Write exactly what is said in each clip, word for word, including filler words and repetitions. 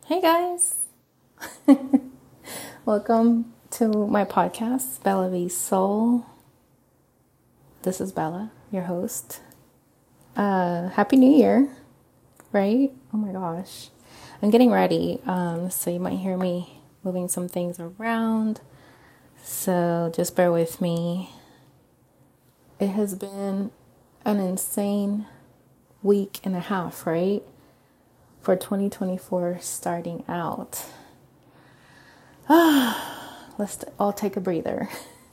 Hey guys, welcome to my podcast, Bella V Soul. This is Bella, your host. Uh, Happy New Year, right? Oh my gosh, I'm getting ready, um, so you might hear me moving some things around. So just bear with me. It has been an insane week and a half, right? For twenty twenty-four starting out. Ah, let's all take a breather.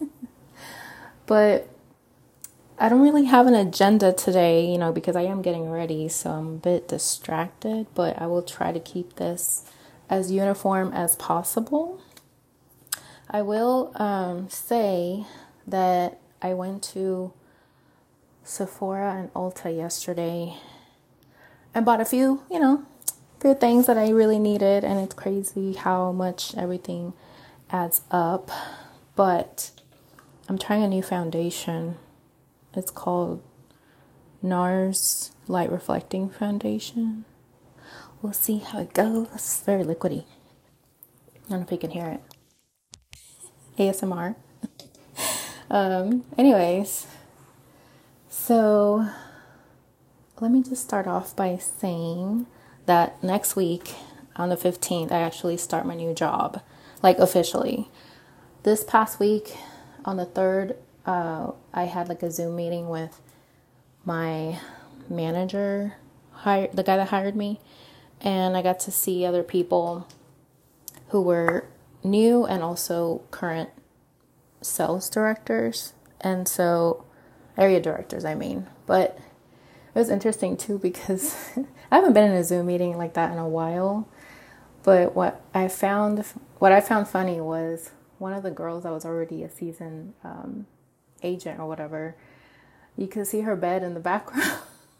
But I don't really have an agenda today, you know, because I am getting ready, so I'm a bit distracted, but I will try to keep this as uniform as possible. I will um, say that I went to Sephora and Ulta yesterday and bought a few, you know, few things that I really needed, and it's crazy how much everything adds up. But I'm trying a new foundation. It's called NARS Light Reflecting Foundation. We'll see how it goes. It's very liquidy. I don't know if you can hear it. A S M R. um, anyways, so let me just start off by saying that next week on the fifteenth, I actually start my new job, like officially. This past week on the third, uh, I had like a Zoom meeting with my manager, hire, the guy that hired me, and I got to see other people who were new and also current sales directors, and so area directors, I mean, but it was interesting too because I haven't been in a Zoom meeting like that in a while. But what I found, what I found funny was one of the girls that was already a seasoned um, agent or whatever. You could see her bed in the background,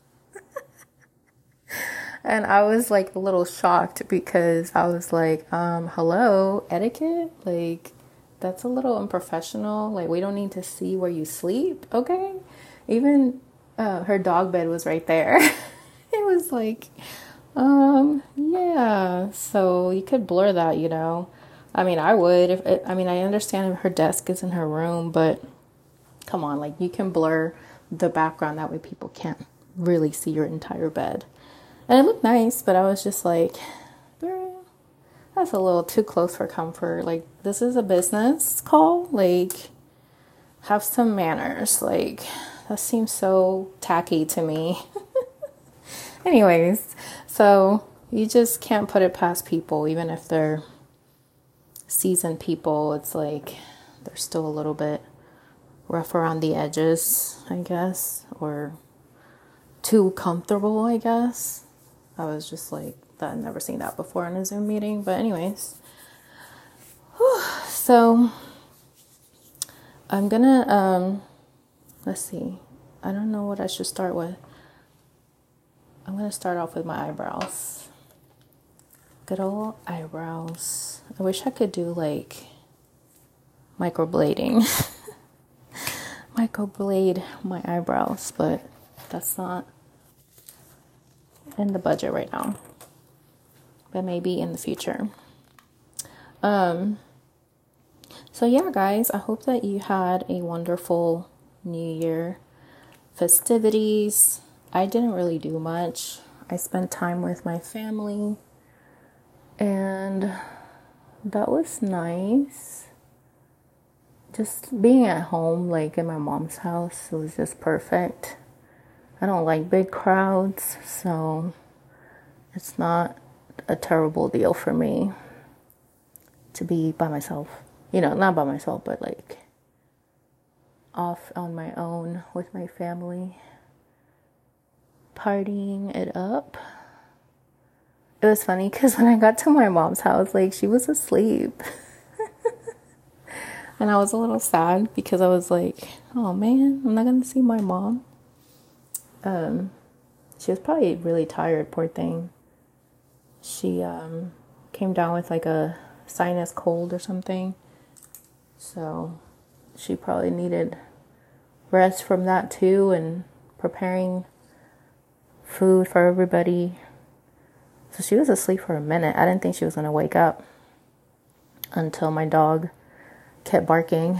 and I was like a little shocked because I was like, um, "Hello, etiquette? Like, that's a little unprofessional. Like, we don't need to see where you sleep, okay?" Even Uh, her dog bed was right there. It was like, um, yeah. So you could blur that, you know. I mean, I would. If it, I mean, I understand if her desk is in her room, but come on, like you can blur the background that way people can't really see your entire bed. And it looked nice, but I was just like, girl, that's a little too close for comfort. Like, this is a business call. Like, have some manners. Like, that seems so tacky to me. Anyways, so you just can't put it past people, even if they're seasoned people. It's like they're still a little bit rough around the edges, I guess, or too comfortable, I guess. I was just like, I've never seen that before in a Zoom meeting. But anyways, whew, so I'm gonna, um, let's see. I don't know what I should start with. I'm going to start off with my eyebrows. Good old eyebrows. I wish I could do like microblading. Microblade my eyebrows, but that's not in the budget right now. But maybe in the future. Um. So yeah, guys, I hope that you had a wonderful New Year festivities. I didn't really do much. I spent time with my family, and that was nice. Just being at home, like in my mom's house, it was just perfect. I don't like big crowds, so it's not a terrible deal for me to be by myself. You know, not by myself, but like off on my own with my family, partying it up. It was funny because when I got to my mom's house, like, she was asleep. And I was a little sad because I was like, oh man, I'm not going to see my mom. Um, she was probably really tired, poor thing. She um, came down with like a sinus cold or something. So she probably needed rest from that too, and preparing food for everybody. So she was asleep for a minute. I didn't think she was going to wake up until my dog kept barking.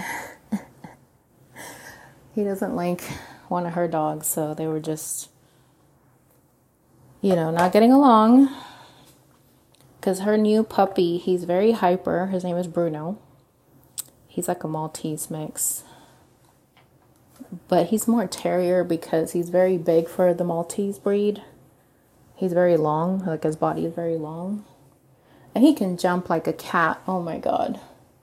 He doesn't like one of her dogs, so they were just, you know, not getting along. Because her new puppy, he's very hyper. His name is Bruno. He's like a Maltese mix. But he's more terrier because he's very big for the Maltese breed. He's very long, like his body is very long. And he can jump like a cat. Oh my God.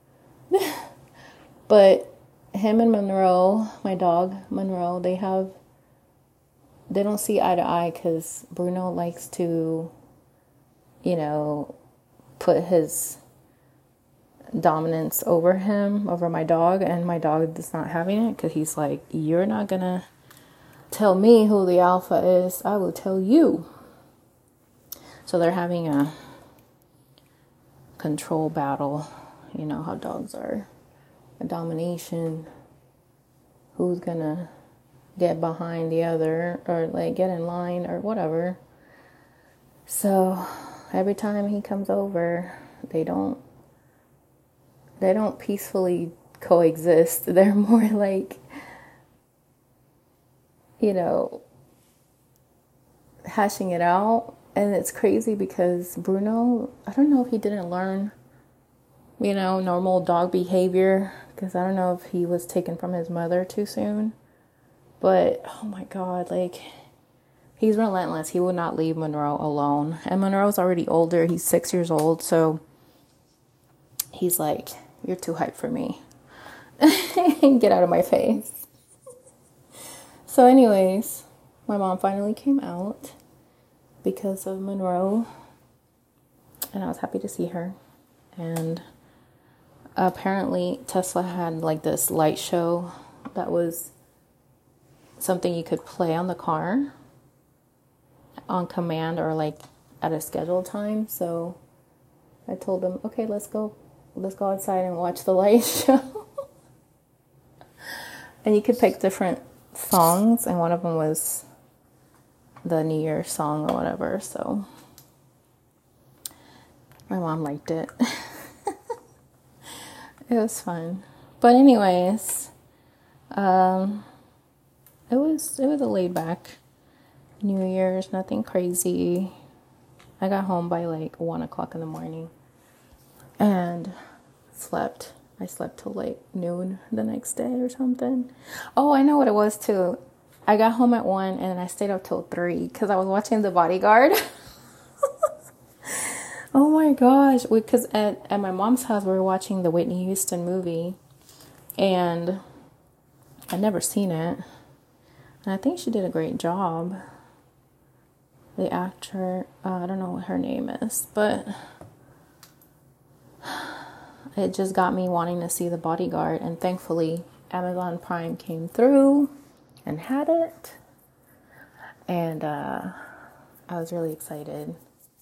But him and Monroe, my dog, Monroe, they have, they don't see eye to eye because Bruno likes to, you know, put his dominance over him, over my dog, and my dog is not having it because he's like, you're not gonna tell me who the alpha is, I will tell you. So they're having a control battle. You know how dogs are. A domination. Who's gonna get behind the other or like get in line or whatever. So every time he comes over, they don't they don't peacefully coexist. They're more like, you know, hashing it out. And it's crazy because Bruno, I don't know if he didn't learn, you know, normal dog behavior, because I don't know if he was taken from his mother too soon. But, oh my God, like, he's relentless. He will not leave Monroe alone. And Monroe's already older. He's six years old. So he's like, you're too hype for me. Get out of my face. So anyways, my mom finally came out because of Monroe. And I was happy to see her. And apparently Tesla had like this light show that was something you could play on the car on command or like at a scheduled time. So I told them, okay, let's go, let's go outside and watch the light show. And you could pick different songs, and one of them was the New Year song or whatever. So my mom liked it. It was fun. But anyways, um, it was it was a laid back New Year's, nothing crazy. I got home by like one o'clock in the morning and slept. I slept till like noon the next day or something. Oh, I know what it was too. I got home at one and I stayed up till three because I was watching The Bodyguard. Oh my gosh. Because at, at my mom's house, we were watching the Whitney Houston movie. And I'd never seen it. And I think she did a great job. The actor, uh, I don't know what her name is, but it just got me wanting to see The Bodyguard. And thankfully, Amazon Prime came through and had it. And uh, I was really excited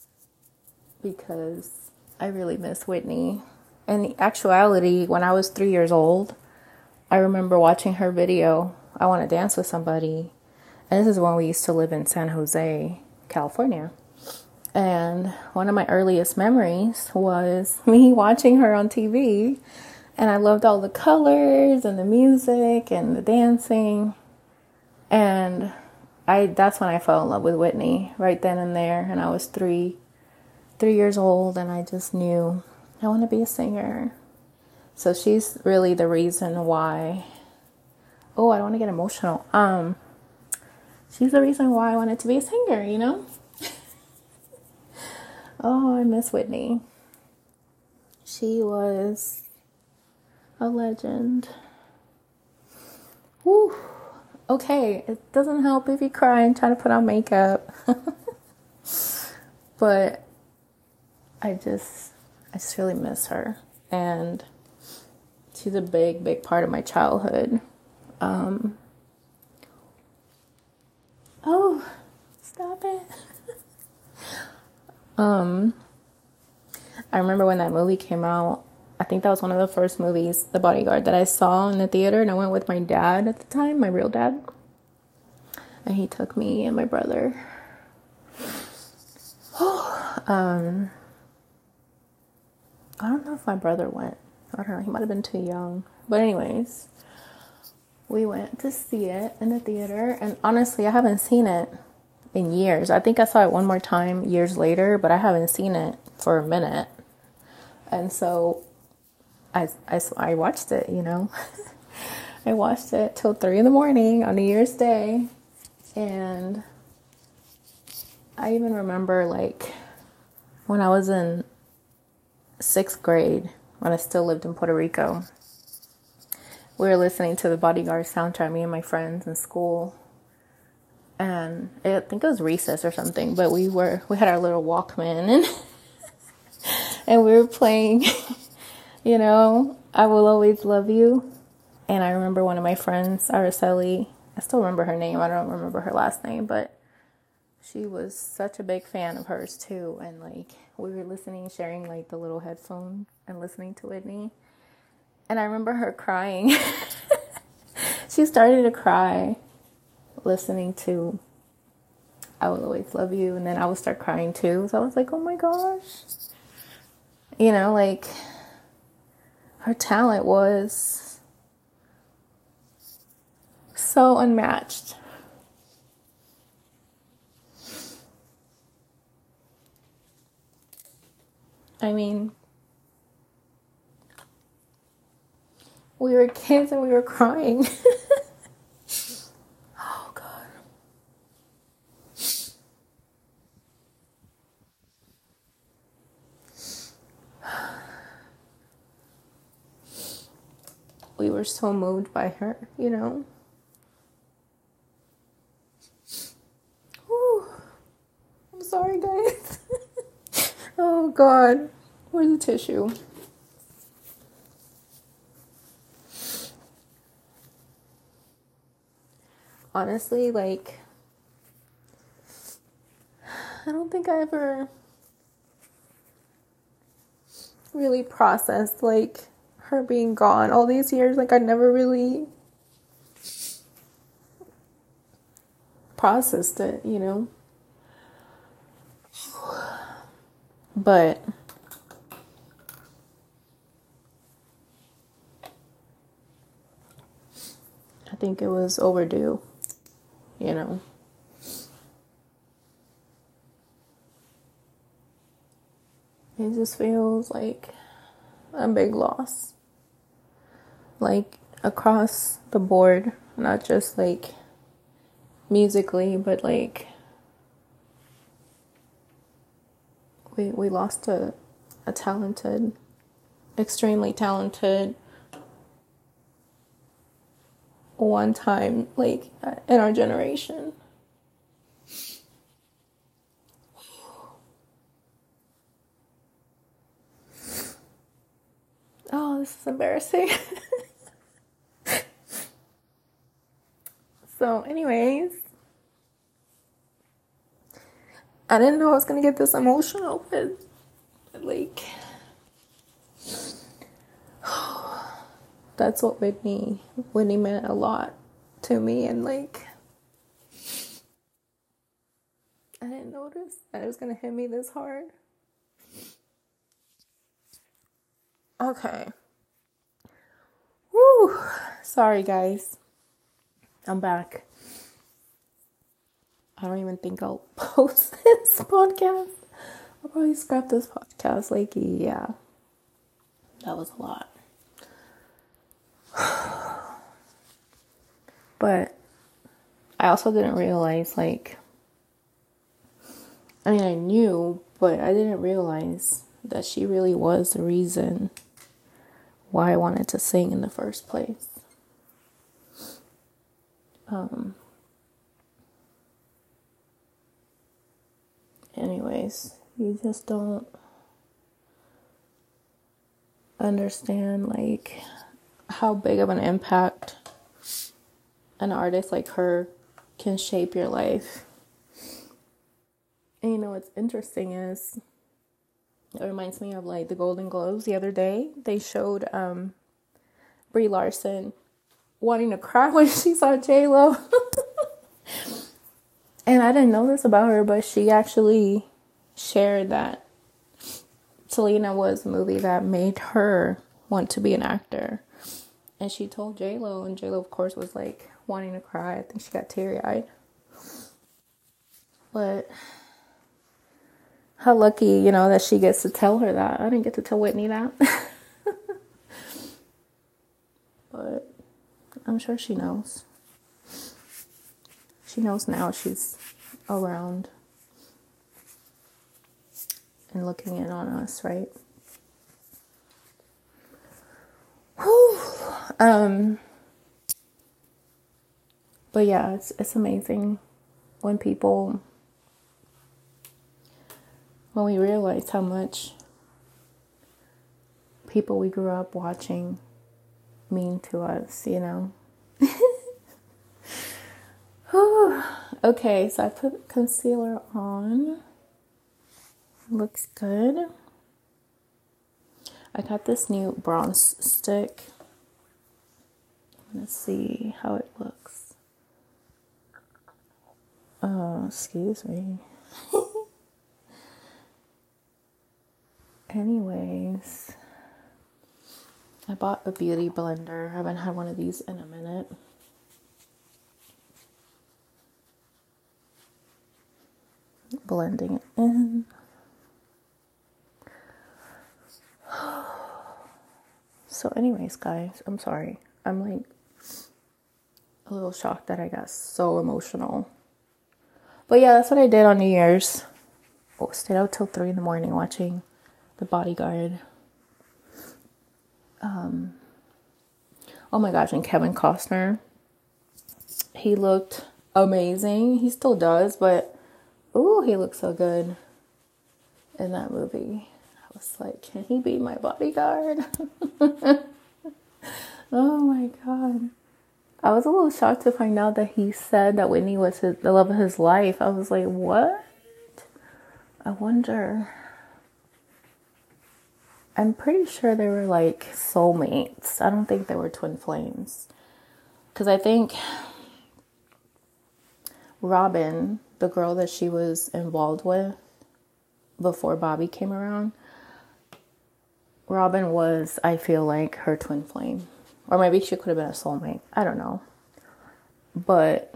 because I really miss Whitney. In the actuality, when I was three years old, I remember watching her video, I Want to Dance with Somebody. And this is when we used to live in San Jose, California. And one of my earliest memories was me watching her on T V. And I loved all the colors and the music and the dancing. And I that's when I fell in love with Whitney, right then and there. And I was three, three years old, and I just knew I want to be a singer. So she's really the reason why. Oh, I don't want to get emotional. Um, she's the reason why I wanted to be a singer, you know? Oh, I miss Whitney. She was a legend. Woo. Okay, it doesn't help if you cry and try to put on makeup. But I just, I just really miss her. And she's a big, big part of my childhood. Um, oh, stop it. um, I remember when that movie came out, I think that was one of the first movies, The Bodyguard, that I saw in the theater. And I went with my dad at the time, my real dad. And he took me and my brother. um, I don't know if my brother went. I don't know. He might have been too young. But anyways, we went to see it in the theater. And honestly, I haven't seen it in years. I think I saw it one more time years later, but I haven't seen it for a minute. And so I, I, I watched it, you know. I watched it till three in the morning on New Year's Day. And I even remember, like, when I was in sixth grade, when I still lived in Puerto Rico, we were listening to the Bodyguard soundtrack, me and my friends in school. And I think it was recess or something, but we were, we had our little Walkman and, and we were playing, you know, I Will Always Love You. And I remember one of my friends, Araceli, I still remember her name. I don't remember her last name, but she was such a big fan of hers too. And like, we were listening, sharing like the little headphone and listening to Whitney. And I remember her crying. She started to cry listening to I Will Always Love You. And then I would start crying too. So I was like, oh my gosh. You know, like, her talent was so unmatched. I mean, we were kids and we were crying. Oh, God. We were so moved by her, you know. Whew. I'm sorry, guys. Oh, God. Where's the tissue? Honestly, like, I don't think I ever really processed, like, her being gone all these years. Like, I never really processed it, you know? But I think it was overdue, you know? It just feels like a big loss. Like, across the board, not just like musically, but like we we lost a a talented, extremely talented, one time, like, in our generation. Oh, this is embarrassing. So, anyways, I didn't know I was gonna get this emotional, but like, that's what Whitney Whitney meant a lot to me, and like, I didn't notice that it was gonna hit me this hard. Okay. Woo. Sorry, guys. I'm back. I don't even think I'll post this podcast. I'll probably scrap this podcast. Like, yeah. That was a lot. But I also didn't realize, like, I mean, I knew, but I didn't realize that she really was the reason why I wanted to sing in the first place. Um, anyways, you just don't understand, like, how big of an impact an artist like her can shape your life. And you know what's interesting is, it reminds me of like the Golden Globes the other day. They showed um, Brie Larson wanting to cry when she saw J-Lo. And I didn't know this about her, but she actually, shared that Selena was a movie that made her want to be an actor. And she told J-Lo, and J-Lo, of course, was like wanting to cry. I think she got teary-eyed. But how lucky, you know, that she gets to tell her that. I didn't get to tell Whitney that. But I'm sure she knows. She knows now she's around and looking in on us, right? Whew. Um, but yeah, it's it's amazing when people, when we realize how much people we grew up watching mean to us, you know. Whew. Okay, so I put concealer on. Looks good. I got this new bronze stick. Let's see how it looks. Oh, excuse me. Anyways, I bought a beauty blender. I haven't had one of these in a minute. Blending it in. So anyways, guys, I'm sorry. I'm like a little shocked that I got so emotional. But yeah, that's what I did on New Year's. Oh, stayed out till three in the morning watching The Bodyguard. Um, oh my gosh, and Kevin Costner. He looked amazing. He still does, but ooh, he looks so good in that movie. I was like, can he be my bodyguard? Oh my God. I was a little shocked to find out that he said that Whitney was his, the love of his life. I was like, what? I wonder. I'm pretty sure they were like soulmates. I don't think they were twin flames. Because I think Robin, the girl that she was involved with before Bobby came around, Robin was, I feel like, her twin flame. Or maybe she could have been a soulmate. I don't know. But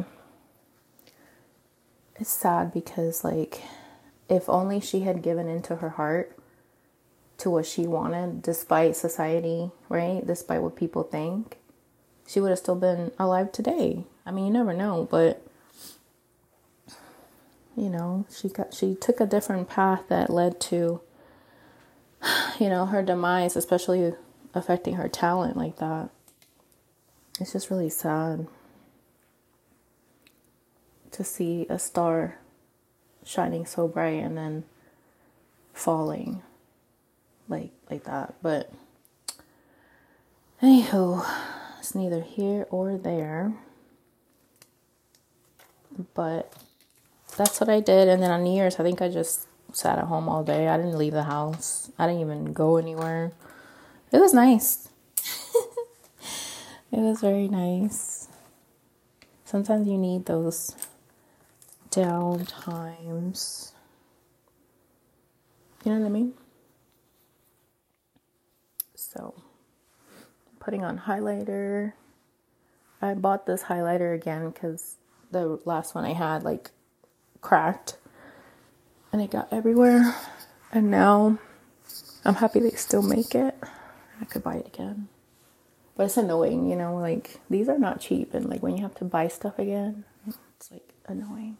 it's sad because, like, if only she had given into her heart to what she wanted, despite society, right? Despite what people think, she would have still been alive today. I mean, you never know, but you know, she got she took a different path that led to, you know, her demise, especially affecting her talent like that. It's just really sad to see a star shining so bright and then falling like like that. But anywho, it's neither here or there. But that's what I did. And then on New Year's, I think I just sat at home all day. I didn't leave the house. I didn't even go anywhere. It was nice. It was very nice. Sometimes you need those down times. You know what I mean? So, putting on highlighter. I bought this highlighter again because the last one I had, like, cracked. And it got everywhere. And now, I'm happy they still make it. I could buy it again. But it's annoying, you know, like, these are not cheap. And, like, when you have to buy stuff again, it's, like, annoying.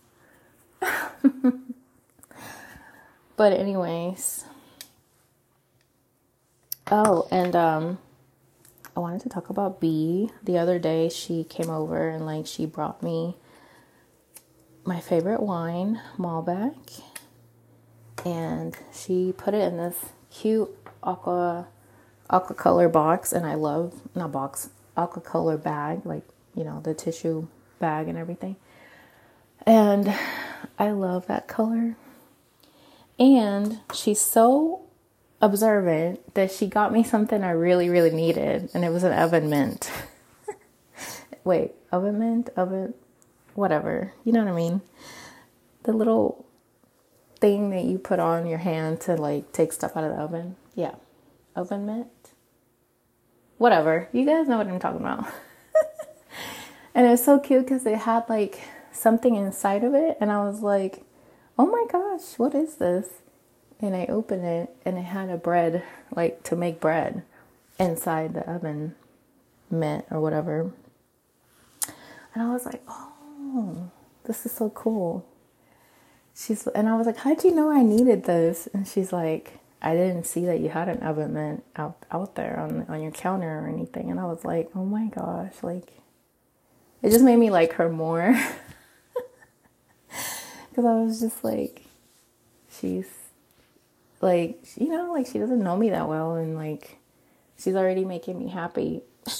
But anyways. Oh, and, um, I wanted to talk about B. The other day, she came over and, like, she brought me my favorite wine, Malbec. And she put it in this cute aqua... aqua color box, and I love, not box, aqua color bag, like, you know, the tissue bag and everything. And I love that color. And she's so observant that she got me something I really, really needed, and it was an oven mint. Wait, oven mint? Oven, whatever. You know what I mean? The little thing that you put on your hand to like take stuff out of the oven. Yeah. Oven mitt. Whatever. You guys know what I'm talking about. And it was so cute because it had like something inside of it. And I was like, oh my gosh, what is this? And I opened it and it had a bread, like to make bread inside the oven mitt or whatever. And I was like, oh, this is so cool. She's, and I was like, how'd you know I needed this? And she's like, I didn't see that you had an oven mitt out, out there on, on your counter or anything. And I was like, oh my gosh, like, it just made me like her more. Because I was just like, she's like, you know, like she doesn't know me that well. And like, she's already making me happy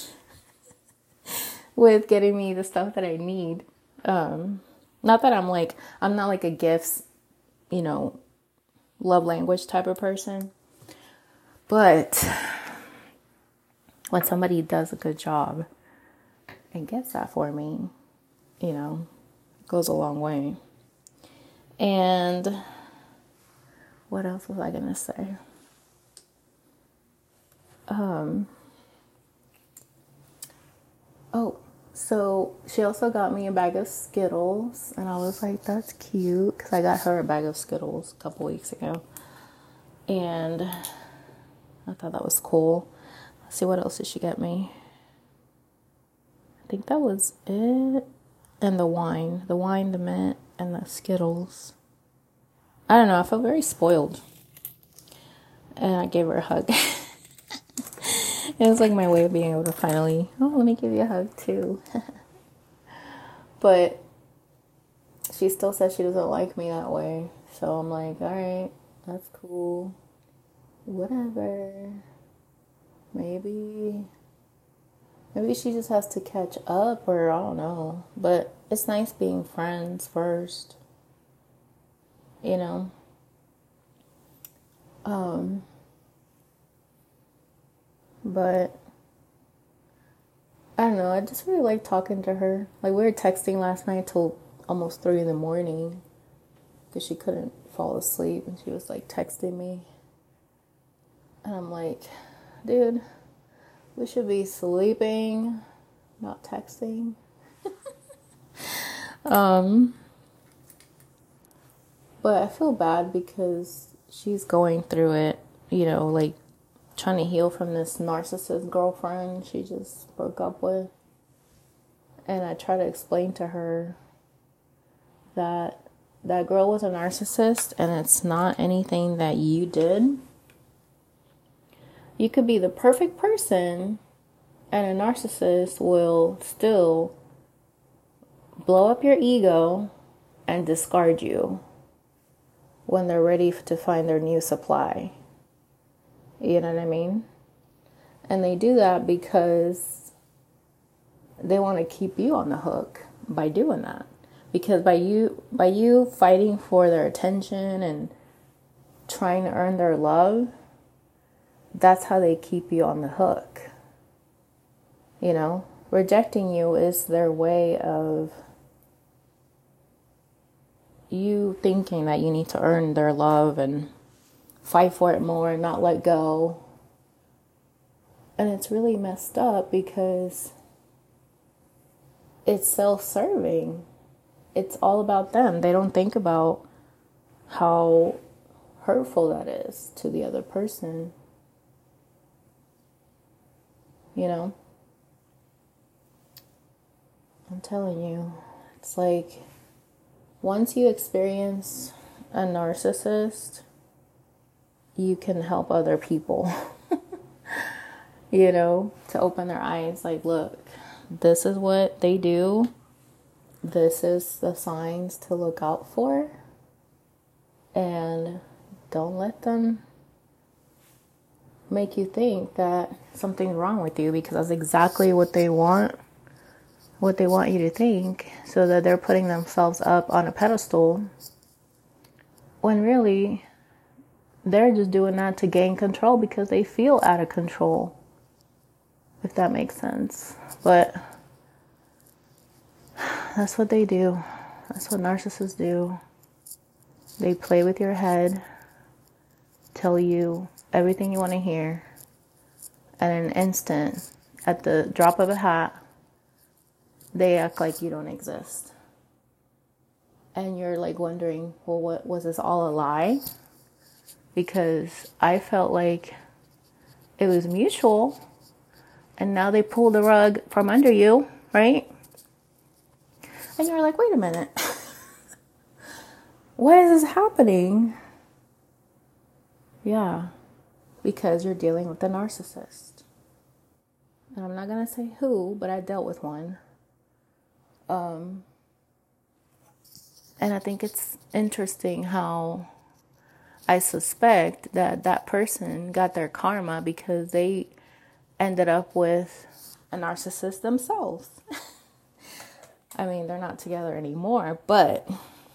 with getting me the stuff that I need. Um, not that I'm like, I'm not like a gifts, you know, love language type of person. But when somebody does a good job and gets that for me, you know, it goes a long way. And what else was I going to say? Um, oh, so she also got me a bag of Skittles, and I was like, that's cute, because I got her a bag of Skittles a couple weeks ago, and I thought that was cool. Let's see, what else did she get me? I think that was it, and the wine, the wine, the mint, and the Skittles. I don't know, I felt very spoiled, and I gave her a hug. It was like my way of being able to finally, oh, let me give you a hug too. But she still says she doesn't like me that way. So I'm like, all right, that's cool. Whatever. Maybe, maybe she just has to catch up, or I don't know. But it's nice being friends first. You know? Um... But I don't know, I just really like talking to her. Like, we were texting last night till almost three in the morning because she couldn't fall asleep, and she was like texting me. And I'm like, dude, we should be sleeping, not texting. um, but I feel bad because she's going through it, you know, like trying to heal from this narcissist girlfriend she just broke up with. And I try to explain to her that that girl was a narcissist, and it's not anything that you did. You could be the perfect person, and a narcissist will still blow up your ego and discard you when they're ready to find their new supply. You know what I mean? And they do that because they want to keep you on the hook by doing that. Because by you by you fighting for their attention and trying to earn their love, that's how they keep you on the hook. You know, rejecting you is their way of you thinking that you need to earn their love and fight for it more and not let go. And it's really messed up because it's self-serving. It's all about them. They don't think about how hurtful that is to the other person. You know? I'm telling you, it's like once you experience a narcissist, you can help other people, you know, to open their eyes. Like, look, this is what they do. This is the signs to look out for. And don't let them make you think that something's wrong with you, because that's exactly what they want, what they want you to think, so that they're putting themselves up on a pedestal when really they're just doing that to gain control because they feel out of control, if that makes sense. But that's what they do. That's what narcissists do. They play with your head, tell you everything you want to hear, and in an instant, at the drop of a hat, they act like you don't exist. And you're like wondering, well, what was this all a lie? Because I felt like it was mutual, and now they pull the rug from under you, right? And you're like, wait a minute. Why is this happening? Yeah, because you're dealing with a narcissist. And I'm not going to say who, but I dealt with one. Um, and I think it's interesting how I suspect that that person got their karma because they ended up with a narcissist themselves. I mean, they're not together anymore, but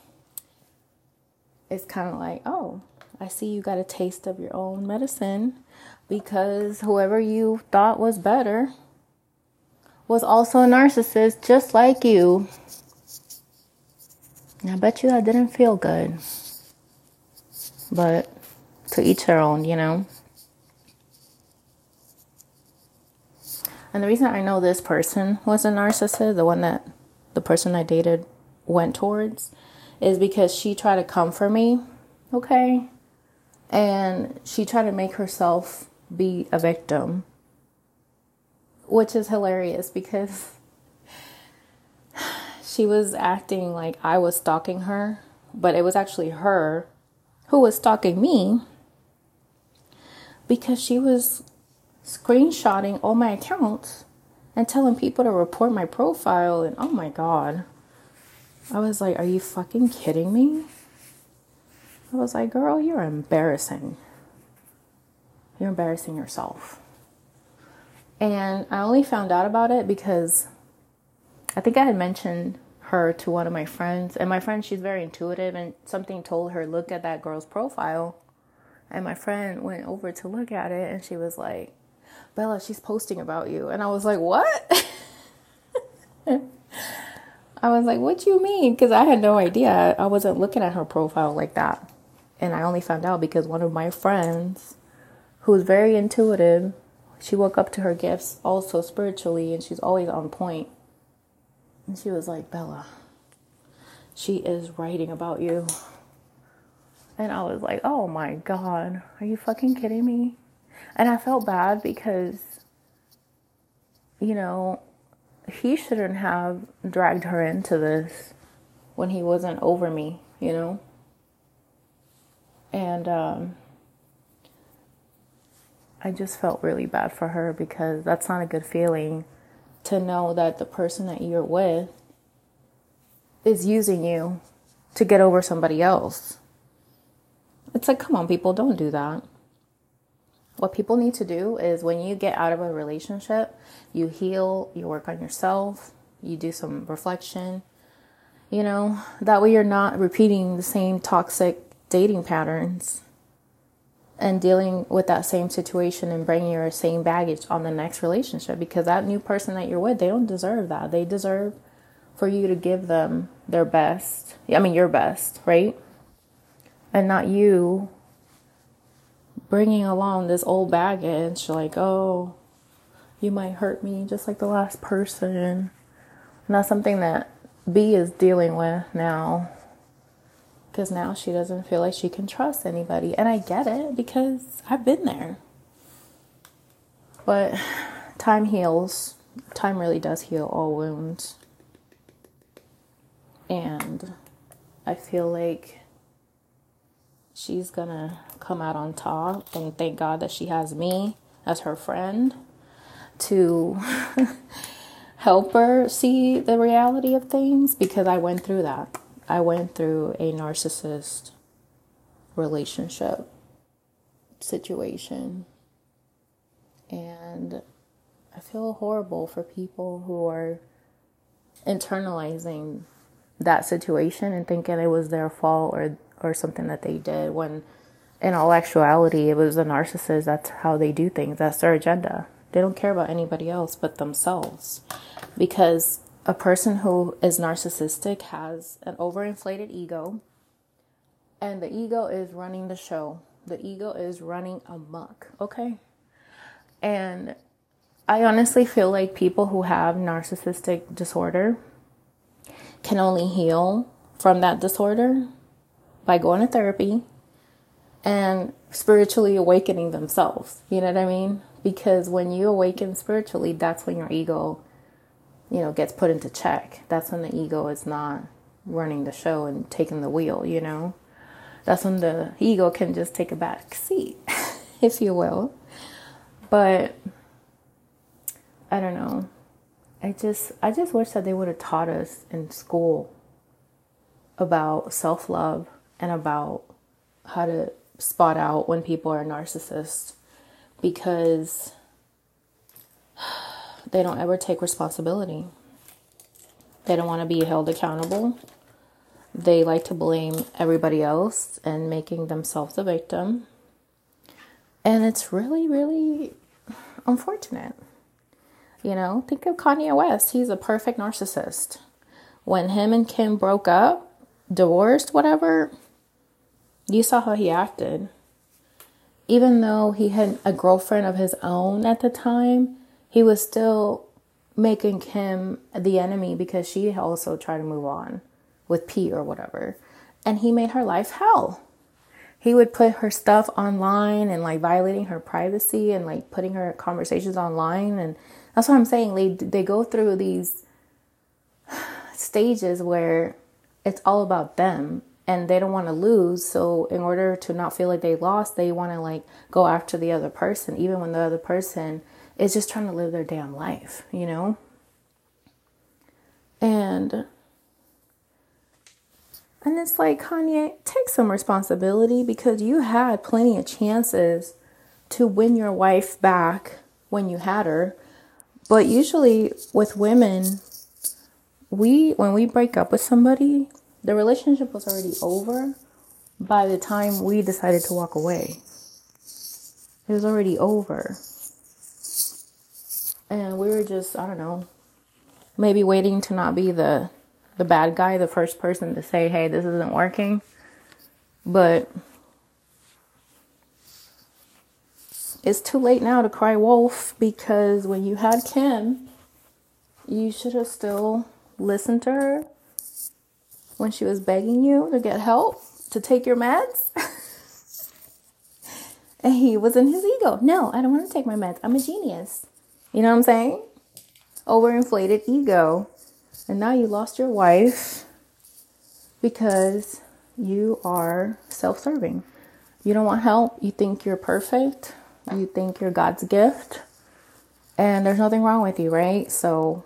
it's kind of like, oh, I see you got a taste of your own medicine because whoever you thought was better was also a narcissist just like you. And I bet you that didn't feel good. But to each their own, you know. And the reason I know this person was a narcissist, the one that the person I dated went towards, is because she tried to come for me, okay? And she tried to make herself be a victim, which is hilarious because she was acting like I was stalking her, but it was actually her who was stalking me because she was screenshotting all my accounts and telling people to report my profile. And oh my God, I was like, are you fucking kidding me? I was like, girl, you're embarrassing. You're embarrassing yourself. And I only found out about it because I think I had mentioned her to one of my friends. And my friend, she's very intuitive, and something told her, look at that girl's profile. And my friend went over to look at it, and she was like, Bella, she's posting about you. And I was like, what? I was like, what you mean? Because I had no idea. I wasn't looking at her profile like that. And I only found out because one of my friends, who was very intuitive, she woke up to her gifts also spiritually, and she's always on point. And she was like, Bella, she is writing about you. And I was like, oh my God, are you fucking kidding me? And I felt bad because, you know, he shouldn't have dragged her into this when he wasn't over me, you know? And um, I just felt really bad for her because that's not a good feeling to know that the person that you're with is using you to get over somebody else. It's like, come on, people, don't do that. What people need to do is when you get out of a relationship, you heal, you work on yourself, you do some reflection, you know, that way you're not repeating the same toxic dating patterns and dealing with that same situation and bringing your same baggage on the next relationship, because that new person that you're with, they don't deserve that. They deserve for you to give them their best. I mean, your best, right? And not you bringing along this old baggage like, oh, you might hurt me just like the last person. And that's something that B is dealing with now. Because now she doesn't feel like she can trust anybody. And I get it because I've been there. But time heals. Time really does heal all wounds. And I feel like she's gonna come out on top. And thank God that she has me as her friend to help her see the reality of things. Because I went through that. I went through a narcissist relationship situation. And I feel horrible for people who are internalizing that situation and thinking it was their fault or, or something that they did, when in all actuality, it was a narcissist. That's how they do things. That's their agenda. They don't care about anybody else but themselves. Because a person who is narcissistic has an overinflated ego, And the ego is running the show. The ego is running amok, okay? And I honestly feel like people who have narcissistic disorder can only heal from that disorder by going to therapy and spiritually awakening themselves. You know what I mean? Because when you awaken spiritually, that's when your ego, you know, gets put into check. That's when the ego is not running the show and taking the wheel, you know? That's when the ego can just take a back seat, if you will. But I don't know. I just I just wish that they would have taught us in school about self-love and about how to spot out when people are narcissists, because they don't ever take responsibility. They don't want to be held accountable. They like to blame everybody else and making themselves a victim. And it's really, really unfortunate. You know, think of Kanye West. He's a perfect narcissist. When him and Kim broke up, divorced, whatever, you saw how he acted. Even though he had a girlfriend of his own at the time, he was still making Kim the enemy because she also tried to move on with Pete or whatever. And he made her life hell. He would put her stuff online and like violating her privacy and like putting her conversations online. And that's what I'm saying. They, they go through these stages where it's all about them and they don't want to lose. So in order to not feel like they lost, they want to like go after the other person, even when the other person is just trying to live their damn life, you know? And And it's like, Kanye, take some responsibility, because you had plenty of chances to win your wife back when you had her. But usually with women, we when we break up with somebody, the relationship was already over by the time we decided to walk away. It was already over. And we were just, I don't know, maybe waiting to not be the the bad guy, the first person to say, hey, this isn't working. But it's too late now to cry wolf, because when you had Kim, you should have still listened to her when she was begging you to get help, to take your meds. And he was in his ego. No, I don't want to take my meds. I'm a genius. You know what I'm saying? Overinflated ego. And now you lost your wife because you are self-serving. You don't want help. You think you're perfect. You think you're God's gift. And there's nothing wrong with you, right? So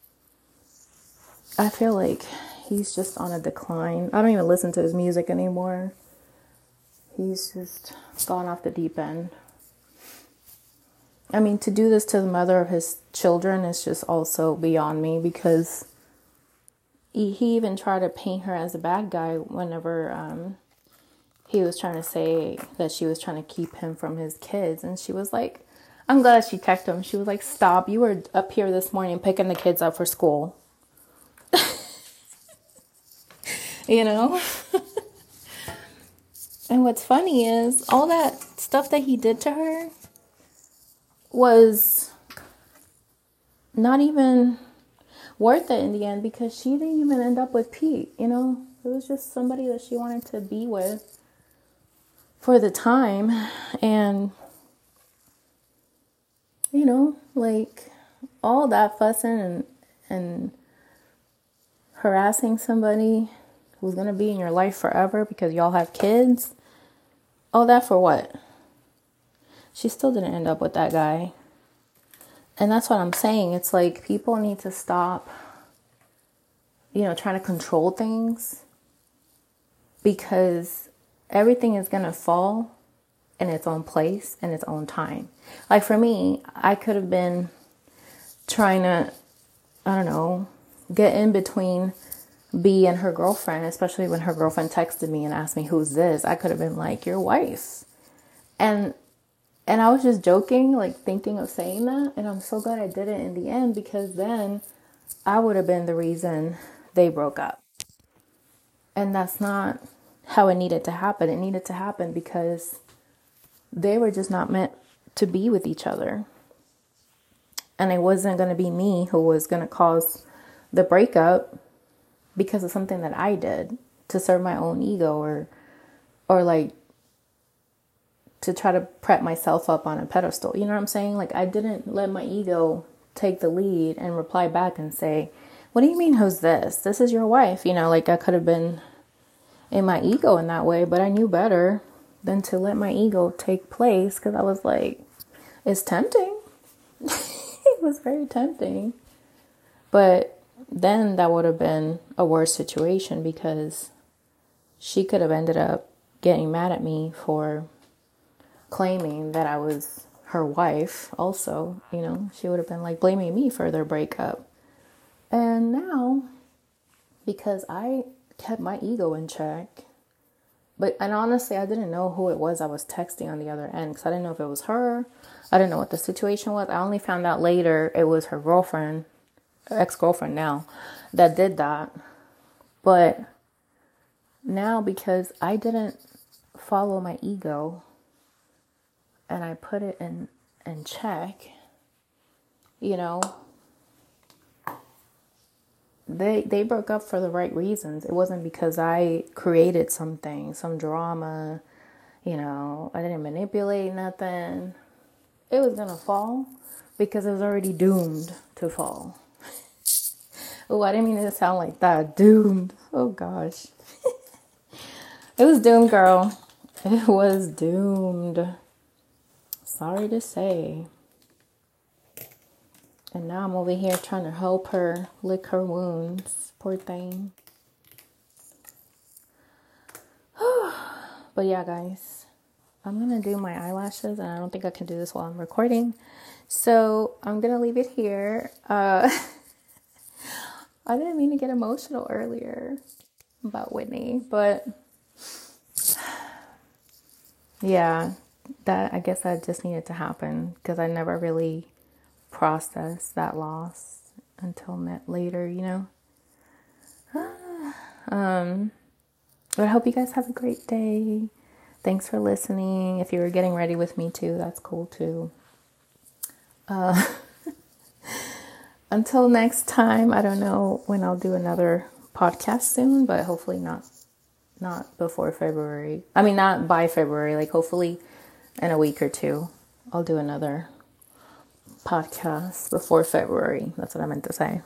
I feel like he's just on a decline. I don't even listen to his music anymore. He's just gone off the deep end. I mean, to do this to the mother of his children is just also beyond me, because he, he even tried to paint her as a bad guy whenever um, he was trying to say that she was trying to keep him from his kids. And she was like, I'm glad she texted him. She was like, stop, you were up here this morning picking the kids up for school. You know? And what's funny is all that stuff that he did to her was not even worth it in the end, because she didn't even end up with Pete, you know? It was just somebody that she wanted to be with for the time. And, you know, like all that fussing and, and harassing somebody who's going to be in your life forever because y'all have kids. All that for what? She still didn't end up with that guy. And that's what I'm saying. It's like people need to stop, you know, trying to control things, because everything is going to fall in its own place and its own time. Like for me, I could have been trying to, I don't know, get in between B and her girlfriend, especially when her girlfriend texted me and asked me, who's this? I could have been like, your wife. And And I was just joking, like thinking of saying that. And I'm so glad I did it in the end, because then I would have been the reason they broke up. And that's not how it needed to happen. It needed to happen because they were just not meant to be with each other. And it wasn't going to be me who was going to cause the breakup because of something that I did to serve my own ego, or or like to try to prep myself up on a pedestal. You know what I'm saying? Like, I didn't let my ego take the lead and reply back and say, what do you mean, who's this? This is your wife. You know, like, I could have been in my ego in that way, but I knew better than to let my ego take place, because I was like, it's tempting. It was very tempting. But then that would have been a worse situation, because she could have ended up getting mad at me for claiming that I was her wife also. You know, she would have been like blaming me for their breakup. And now, because I kept my ego in check, but, and honestly, I didn't know who it was I was texting on the other end, because I didn't know if it was her. I didn't know what the situation was. I only found out later it was her girlfriend, ex-girlfriend now, that did that. But now, because I didn't follow my ego and I put it in, in check, you know, they they broke up for the right reasons. It wasn't because I created something, some drama, you know, I didn't manipulate nothing. It was going to fall because it was already doomed to fall. Oh, I didn't mean it to sound like that. Doomed. Oh, gosh. It was doomed, girl. It was doomed. Sorry to say. And now I'm over here trying to help her lick her wounds. Poor thing. But yeah, guys. I'm going to do my eyelashes, and I don't think I can do this while I'm recording. So I'm going to leave it here. Uh, I didn't mean to get emotional earlier about Whitney, but yeah, that, I guess that just needed to happen, because I never really processed that loss until net later, you know. um, but I hope you guys have a great day. Thanks for listening. If you were getting ready with me too, that's cool too. Uh, until next time, I don't know when I'll do another podcast soon, but hopefully not not before February. I mean, not by February, like hopefully in a week or two, I'll do another podcast before February. That's what I meant to say.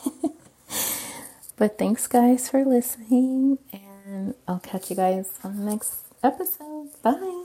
But thanks, guys, for listening, and I'll catch you guys on the next episode. Bye.